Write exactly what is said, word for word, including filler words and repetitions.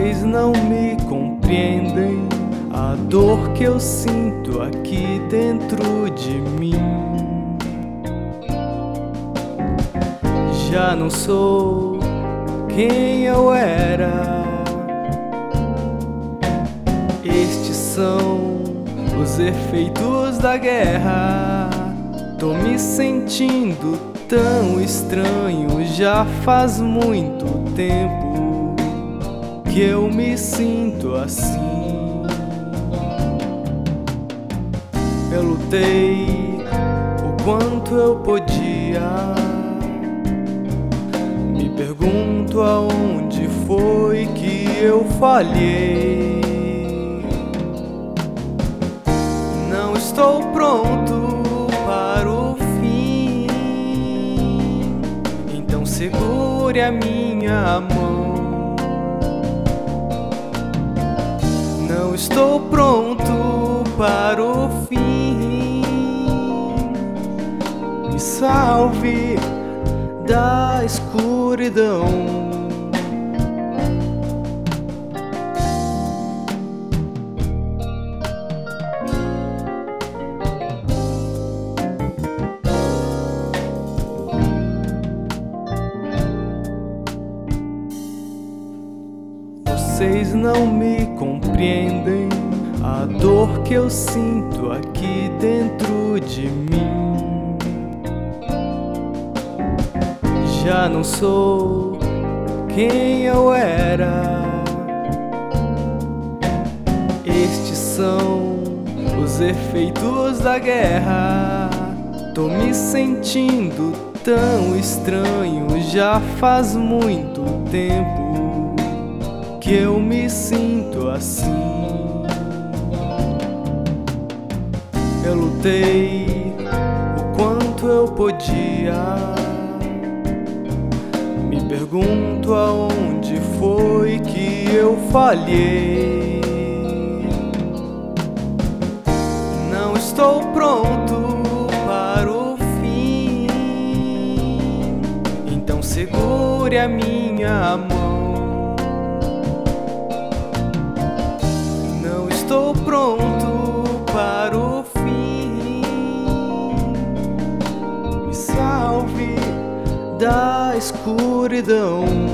Vocês não me compreendem a dor que eu sinto aqui dentro de mim. Já não sou quem eu era. Estes são os efeitos da guerra. Tô me sentindo tão estranho. Já faz muito tempo que eu me sinto assim. Eu lutei o quanto eu podia. Me pergunto aonde foi que eu falhei. Não estou pronto para o fim, então segure a minha mão. Não estou pronto para o fim, me salve da escuridão. Vocês não me compreendem a dor que eu sinto aqui dentro de mim. Já não sou quem eu era. Estes são os efeitos da guerra. Tô me sentindo tão estranho. Já faz muito tempo que eu me sinto assim. Eu lutei o quanto eu podia. Me pergunto aonde foi que eu falhei. Não estou pronto para o fim, então segure a minha mão. Não estou pronto para o fim, me salve da escuridão.